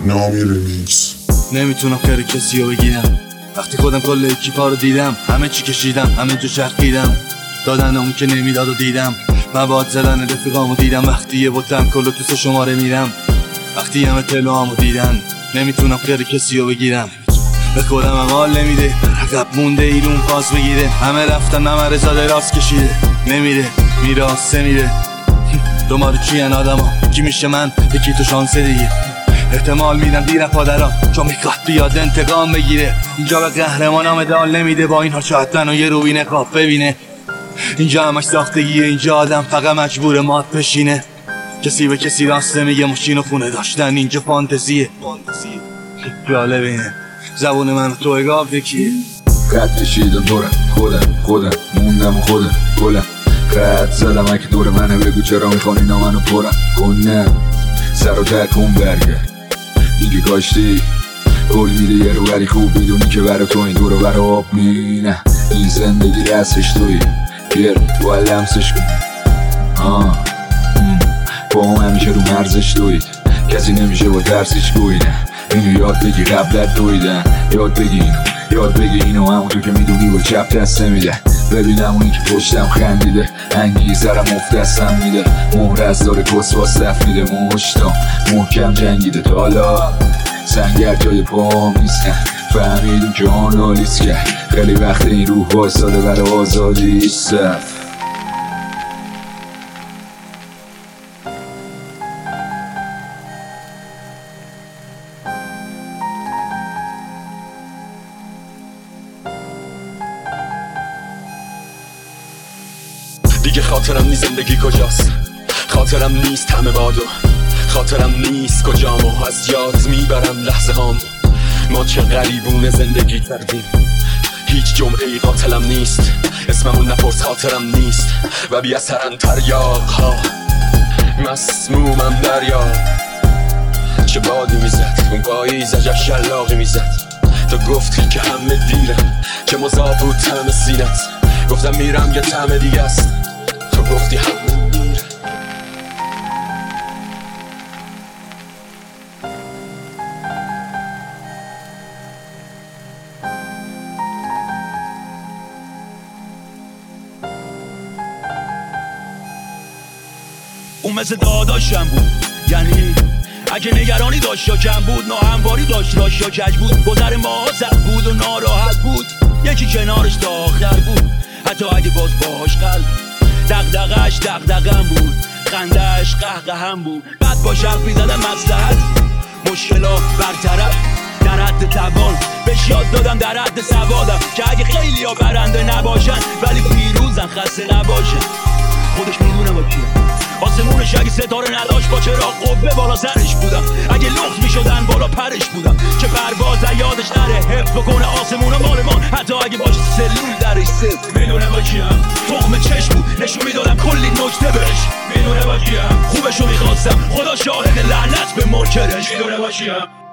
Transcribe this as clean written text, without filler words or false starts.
نامی ریمیکس. نمیتونم خیر کسی رو بگیرم وقتی خودم کل اکیپا رو دیدم، همه چی کشیدم، همه جا چرخیدم، دادن اون که نمیداد و دیدم، مواد زدن رفیقامو دیدم، وقتی یه بوتم کلو تو 3 شماره میرم، وقتی همه تلوامو دیدن، نمیتونم خیر کسی رو بگیرم، به خودم حال نمیده، عقب مونده ایرون پاس بگیره، همه رفتن ممر زاده راست کشیده، نمیره میراسته میره. دومارو چین آدما کی میشه من یکی تو شانس دیگه، احتمال میدم دیر پادران چون میخواد بیاد انتقام بگیره، اینجا به قهرمانام مدال نمیده، با اینها چهتن و یه روی نقاب ببینه، اینجا همش ساختگیه، اینجا آدم فقط مجبور مات بشینه، کسی به کسی راسته میگه، ماشین و خونه داشتن اینجا فانتزیه، جالبه اینه زبون من تو اگاب یکیه. خط کشیدم دورم خودم موندم خودم گلم، خط زدم اگه دور منه بگو چرا میخوانی اینا منو پرم کنم، سر و تکون برگرد دیگه کاشتی گل میده یه رو ولی خوب میدونی که برا تو این دورو برا آب مینه، این زندگی رسش توی بیر تو لمسش کن با هم همیشه رو مرزش دوید، کسی نمیشه با درسش گوینه، اینو یاد بگی قبلت دویدن، یاد بگی اینو همونطور که میدونی با چپ دسته میده، ببینم اونی که پشتم خندیده، انگیزرم افت دستم میده، مهر از داره کس واستف میده، مشتم محکم جنگیده تا حالا سنگر جای پام نیستن، فهمیدون که آن آلیس کرد، خیلی وقت این روح واساده برای آزادی صف. دیگه خاطرم نیست زندگی کجاست، خاطرم نیست همه بادو، خاطرم نیست کجامو از یاد میبرم لحظه هامو، ما چه غریبونه زندگی کردیم، هیچ جمعه‌ای قاتلم نیست، اسممون نپرس خاطرم نیست و بی اثرن تریاق ها، مسمومم دریا، چه بادی میزد اون پاییز عجب شلاقی میزد، تو گفتی که همه دیرم که مذاب بود طعم سینت، گفتم میرم یه طعم دیگه است، تو گفتی همه میره. اون مثل داداشم بود، یعنی اگه نگرانی داشت یا کم بود، ناهمواری داشت راش یا کج بود، گذر ما سخت بود و ناراحت بود، یکی کنارش تا آخر بود، حتی اگه باز باهاش قلب دغدغه‌اش دغدغه‌ام بود، خنده‌اش قهقه‌ام بود، بعد با شرف می‌زدم مصلحت مشکلات برطرف، در حد توان بهش یاد دادم در حد سوادم که اگه خیلی ها برنده نباشن ولی پیروزن خسته نباشن، خودش میدونه با کیه، آسمونش اگه ستاره نداشت با چراغ قوه بالا سرش بودم، اگه لخت میشدن بالا پرش بودم، چه پرواز یادش نره حفظ بکنه آسمون مال ما، حتی اگه باشه سلول درش صفر، میدونه با کیم، تخم چشم بود نشون میدادم کلی نکته بهش، میدونه با کیم، خوبشو میخواستم خدا شاهد لعنت به منکرش، میدونه با کیم.